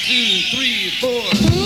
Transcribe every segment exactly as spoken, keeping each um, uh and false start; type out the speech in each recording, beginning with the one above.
two, three, four.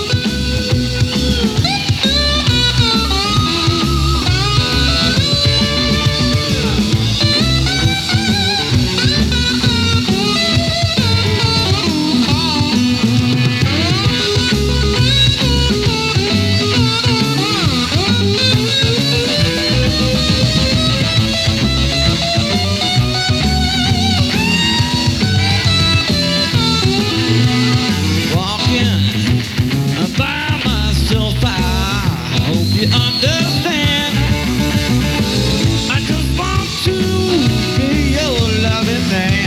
Understand, I just want to be your loving man.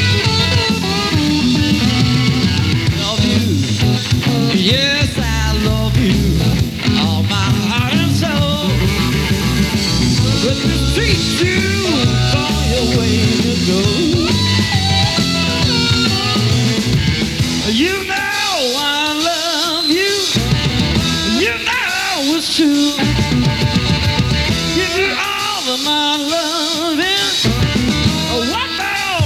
Love you, yes I love you, all my heart and soul. But mistreat you for your way to go. You know I love you, you know it's true. Give you all of my loving. What now?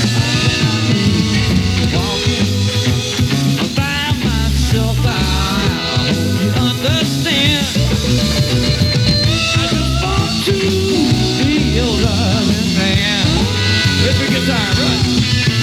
Walking by myself, I hope you understand. I just want to be your loving man. Let me guitar, right?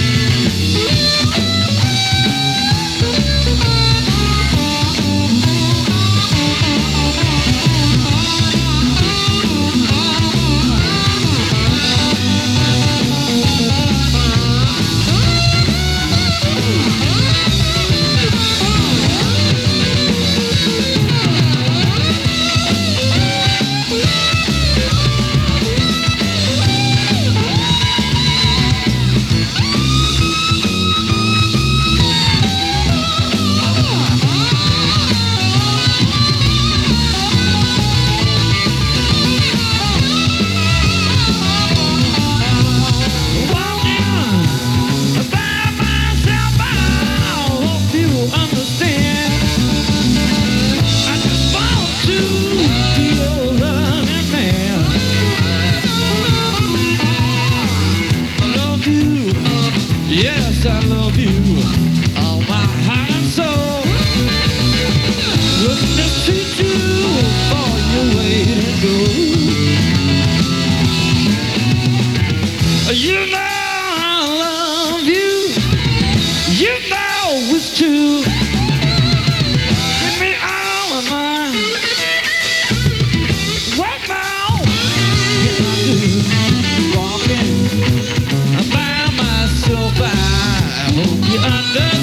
Yes, I love you, all my heart and soul. Wouldn't just treat you for your way to go. You know I love you, you know it's true. Give me all of mine. What now? Can I do? Walking by myself, I hope you understand.